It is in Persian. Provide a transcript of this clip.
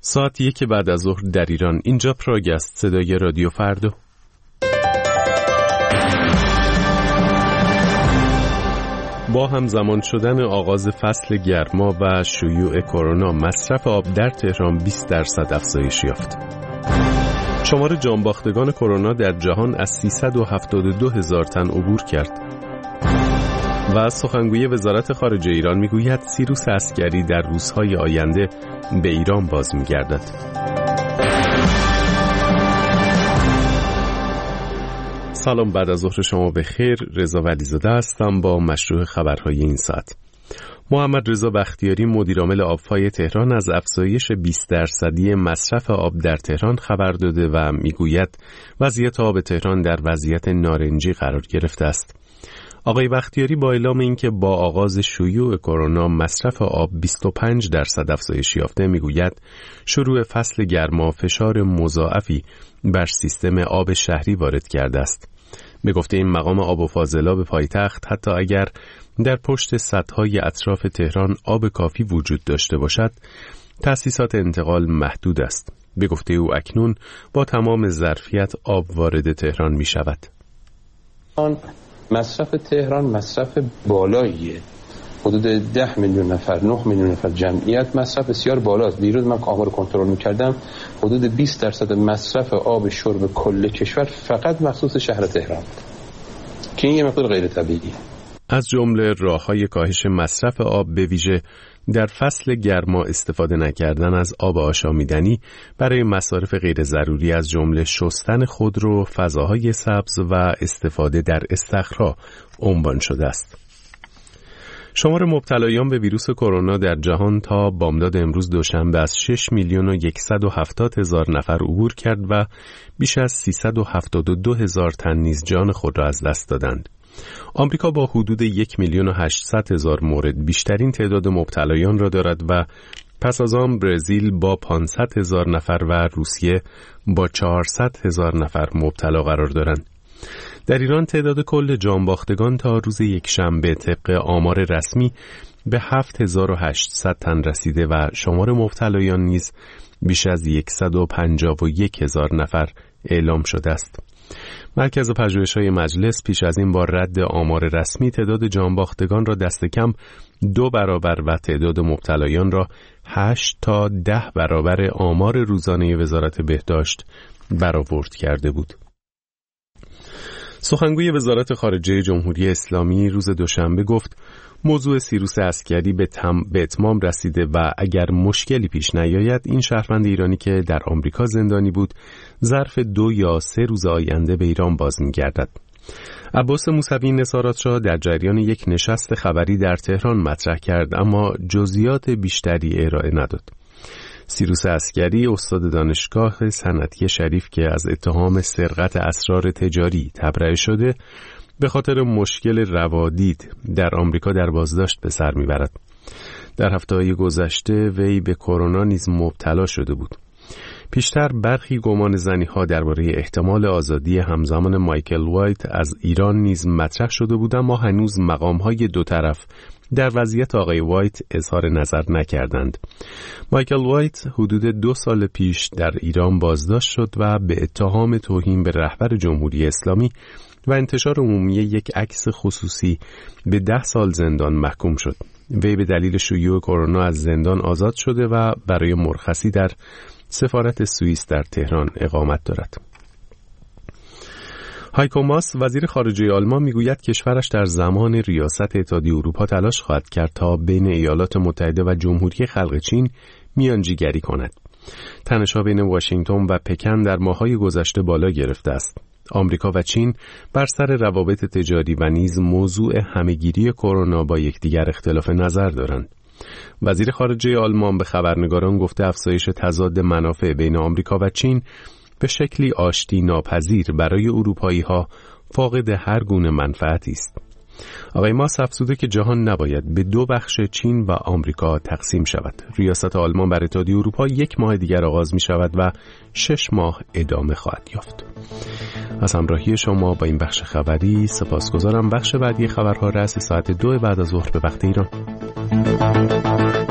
ساعت 1 بعد از ظهر در ایران. اینجا پراگ است، صدای رادیو فردا. با همزمان شدن آغاز فصل گرما و شیوع کرونا، مصرف آب در تهران 20% افزایش یافت. شمار جانباختگان کرونا در جهان از 372,000 تن عبور کرد. و سخنگوی وزارت خارجه ایران میگوید سیروس عسکری در روزهای آینده به ایران باز میگردد. سلام، بعد از ظهر شما بخیر. رضا ولیزاده هستم با مشروع خبرهای این ساعت. محمد رضا بختیاری مدیرعامل آب‌های تهران از افزایش 20% مصرف آب در تهران خبر داده و میگوید وضعیت آب تهران در وضعیت نارنجی قرار گرفته است. آقای بختیاری با اعلام اینکه با آغاز شیوع کرونا مصرف آب 25% افزایش یافته میگوید شروع فصل گرما فشار مضاعفی بر سیستم آب شهری وارد کرده است. به گفته این مقام آب و فاضلاب پایتخت حتی اگر در پشت سدهای اطراف تهران آب کافی وجود داشته باشد، تأسیسات انتقال محدود است. به گفته او اکنون با تمام ظرفیت آب وارد تهران می شود. مصرف تهران مصرف بالاییه، حدود 10 میلیون نفر 9 میلیون نفر جمعیت، مصرف بسیار بالاست. دیروز من آمار کنترل می‌کردم، حدود 20% مصرف آب شرب کل کشور فقط مخصوص شهر تهران، که این یه مقدار غیر طبیعیه. از جمله راه‌های کاهش مصرف آب به ویژه در فصل گرما استفاده نکردن از آب آشامیدنی برای مصارف غیر ضروری از جمله شستن خودرو، فضاهای سبز و استفاده در استخرها عنوان شده است. شمار مبتلایان به ویروس کرونا در جهان تا بامداد امروز دوشنبه از 6,170,000 نفر عبور کرد و بیش از 372,000 تن نیز جان خود را از دست دادند. آمریکا با حدود 1,800,000 مورد بیشترین تعداد مبتلایان را دارد و پس از آن برزیل با 500,000 نفر و روسیه با 400,000 نفر مبتلا قرار دارند. در ایران تعداد کل جانباختگان تا روز یکشنبه طبق آمار رسمی به 7,800 تن رسیده و شمار مبتلایان نیز بیش از 151,000 نفر اعلام شده است. مرکز پژوهش‌های مجلس پیش از این با رد آمار رسمی تعداد جانباختگان را دست کم 2 برابر و تعداد مبتلایان را 8 تا 10 برابر آمار روزانه وزارت بهداشت برآورد کرده بود. سخنگوی وزارت خارجه جمهوری اسلامی روز دوشنبه گفت موضوع سیروس عسکری به اتمام رسیده و اگر مشکلی پیش نیاید این شهروند ایرانی که در آمریکا زندانی بود ظرف 2 یا 3 روز آینده به ایران باز می‌گردد. عباس موسوی این اظهارات را در جریان یک نشست خبری در تهران مطرح کرد اما جزئیات بیشتری ارائه نداد. سیروس عسکری استاد دانشگاه صنعتی شریف که از اتهام سرقت اسرار تجاری تبرئه شده به خاطر مشکل روادید در آمریکا در بازداشت به سر میبرد. در هفته‌های گذشته وی به کرونا نیز مبتلا شده بود. پیشتر برخی گمان زنی‌ها درباره احتمال آزادی همزمان مایکل وایت از ایران نیز مطرح شده بود اما هنوز مقام‌های دو طرف در وضعیت آقای وایت اظهار نظر نکردند. مایکل وایت حدود 2 سال پیش در ایران بازداشت شد و به اتهام توهین به رهبر جمهوری اسلامی و انتشار عمومی یک عکس خصوصی به 10 سال زندان محکوم شد. وی به دلیل شیوع کرونا از زندان آزاد شده و برای مرخصی در سفارت سوئیس در تهران اقامت دارد. هایکو ماس وزیر خارجه آلمان میگوید کشورش در زمان ریاست اتحادیه اروپا تلاش خواهد کرد تا بین ایالات متحده و جمهوری خلق چین میانجیگری کند. تنش‌ها بین واشنگتن و پکن در ماه‌های گذشته بالا گرفته است. آمریکا و چین بر سر روابط تجاری و نیز موضوع همه‌گیری کرونا با یکدیگر اختلاف نظر دارند. وزیر خارجه آلمان به خبرنگاران گفته افزایش تضاد منافع بین آمریکا و چین به شکلی آشتی ناپذیر برای اروپایی‌ها فاقد هر گونه منفعتی است. آقای ماس افزوده که جهان نباید به 2 بخش چین و آمریکا تقسیم شود. ریاست آلمان بر اتحادیه اروپا 1 ماه دیگر آغاز می شود و 6 ماه ادامه خواهد یافت. از همراهی شما با این بخش خبری سپاسگزارم. بخش بعدی خبرها رأس ساعت 2 بعد از ظهر به وقت ایران.